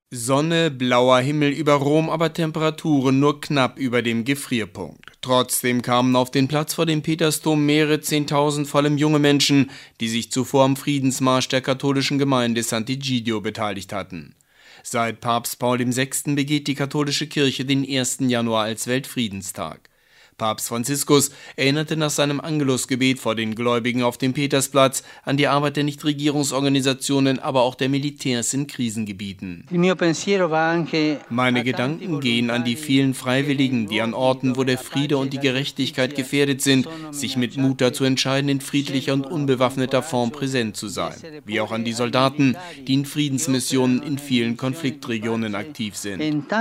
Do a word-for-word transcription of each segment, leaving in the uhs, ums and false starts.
Sonne, blauer Himmel über Rom, aber Temperaturen nur knapp über dem Gefrierpunkt. Trotzdem kamen auf den Platz vor dem Petersdom mehrere Zehntausend, vor allem junge Menschen, die sich zuvor am Friedensmarsch der katholischen Gemeinde Sant'Egidio beteiligt hatten. Seit Papst Paul der Sechste begeht die katholische Kirche den ersten Januar als Weltfriedenstag. Papst Franziskus erinnerte nach seinem Angelusgebet vor den Gläubigen auf dem Petersplatz an die Arbeit der Nichtregierungsorganisationen, aber auch der Militärs in Krisengebieten. Meine Gedanken gehen an die vielen Freiwilligen, die an Orten, wo der Friede und die Gerechtigkeit gefährdet sind, sich mit Mut dazu entscheiden, in friedlicher und unbewaffneter Form präsent zu sein. Wie auch an die Soldaten, die in Friedensmissionen in vielen Konfliktregionen aktiv sind.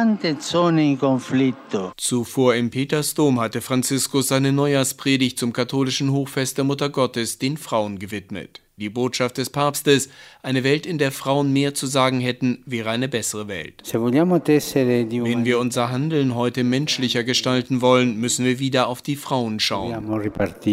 Zuvor im Petersdom hatte Franziskus seine Neujahrspredigt zum katholischen Hochfest der Mutter Gottes den Frauen gewidmet. Die Botschaft des Papstes, eine Welt, in der Frauen mehr zu sagen hätten, wäre eine bessere Welt. Wenn wir unser Handeln heute menschlicher gestalten wollen, müssen wir wieder auf die Frauen schauen.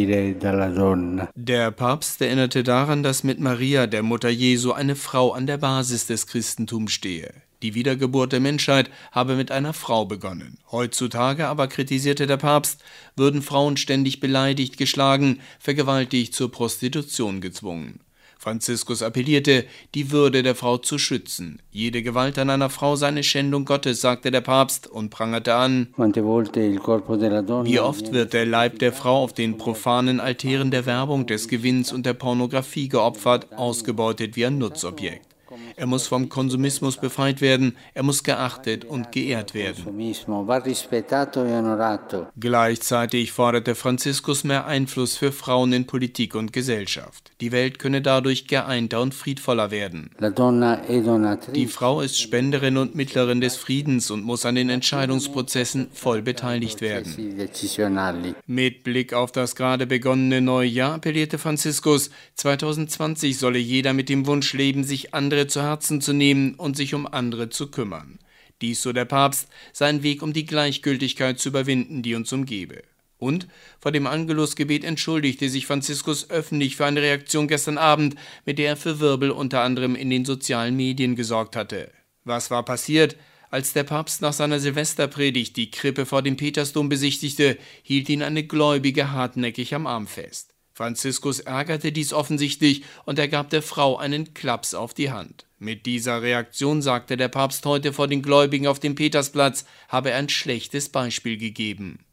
Der Papst erinnerte daran, dass mit Maria, der Mutter Jesu, eine Frau an der Basis des Christentums stehe. Die Wiedergeburt der Menschheit habe mit einer Frau begonnen. Heutzutage aber, kritisierte der Papst, würden Frauen ständig beleidigt, geschlagen, vergewaltigt, zur Prostitution gezwungen. Franziskus appellierte, die Würde der Frau zu schützen. Jede Gewalt an einer Frau sei eine Schändung Gottes, sagte der Papst und prangerte an: Wie oft wird der Leib der Frau auf den profanen Altären der Werbung, des Gewinns und der Pornografie geopfert, ausgebeutet wie ein Nutzobjekt. Er muss vom Konsumismus befreit werden, er muss geachtet und geehrt werden. Gleichzeitig forderte Franziskus mehr Einfluss für Frauen in Politik und Gesellschaft. Die Welt könne dadurch geeinter und friedvoller werden. Die Frau ist Spenderin und Mittlerin des Friedens und muss an den Entscheidungsprozessen voll beteiligt werden. Mit Blick auf das gerade begonnene neue Jahr appellierte Franziskus, zweitausendzwanzig solle jeder mit dem Wunsch leben, sich andere zu Herzen zu nehmen und sich um andere zu kümmern. Dies, so der Papst, sei ein Weg, um die Gleichgültigkeit zu überwinden, die uns umgebe. Und vor dem Angelusgebet entschuldigte sich Franziskus öffentlich für eine Reaktion gestern Abend, mit der er für Wirbel unter anderem in den sozialen Medien gesorgt hatte. Was war passiert? Als der Papst nach seiner Silvesterpredigt die Krippe vor dem Petersdom besichtigte, hielt ihn eine Gläubige hartnäckig am Arm fest. Franziskus ärgerte dies offensichtlich und er gab der Frau einen Klaps auf die Hand. Mit dieser Reaktion, sagte der Papst heute vor den Gläubigen auf dem Petersplatz, habe er ein schlechtes Beispiel gegeben.